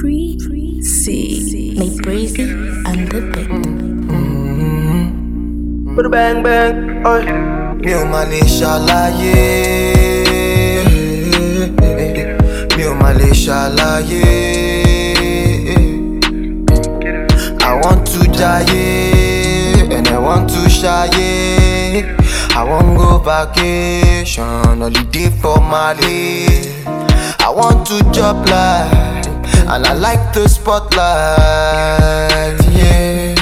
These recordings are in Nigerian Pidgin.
Breezy. Make breezy and the bit. Put a bang bang, oi. Mi ò mà lè ṣàlàyé. Mi ò mà lè ṣàlàyé. I want to jaye and I want to shaye. I want go vacation, holiday for Mali. I want to job life and I like the spotlight. Yeah.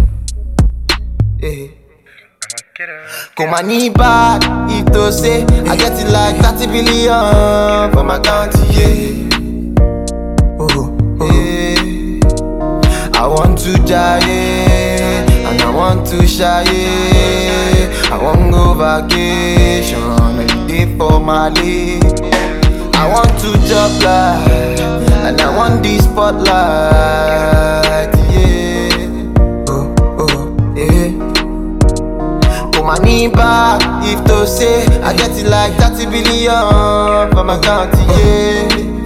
Come on, need bad if to say I get it like 30 billion for my account, yeah. Oh, yeah. I want to jaye and I want to shaye. I want go vacation and day for Mali. I want to job life and I want the spotlight, yeah. Oh, oh, yeah. Money back if to say I get it like 30 billion for my account, yeah.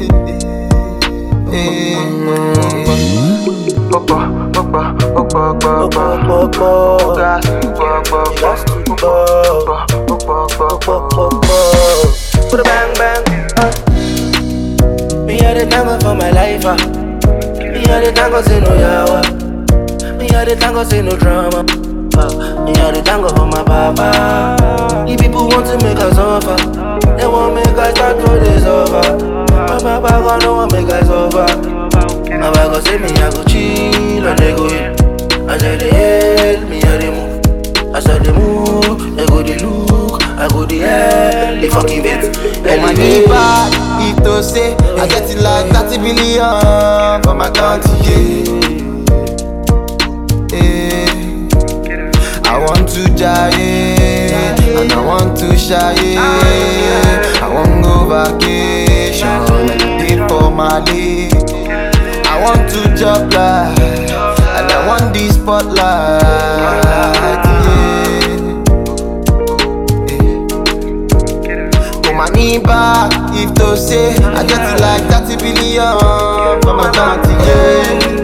Put a bang bang, Me had the tango for my life, Me had the tango say no yawa. Me had the tango say no drama. Me had the tango for my papa. The people want to make us suffer. They want make us start to this over. My papa gonna want make us suffer. My papa go say me I go chill and they go in. I said they hate me and they move. I said they move, they go the look, I go the hell, they fucking it. And my knee bad if to say I get it like 30 billion for my account, yeah. I want to jaye and I want to shaye. I want go vacation and day for Mali. I want to job life and I want the spotlight, yeah. Come on, need back if to say I get it like 30 billion for my account, yeah.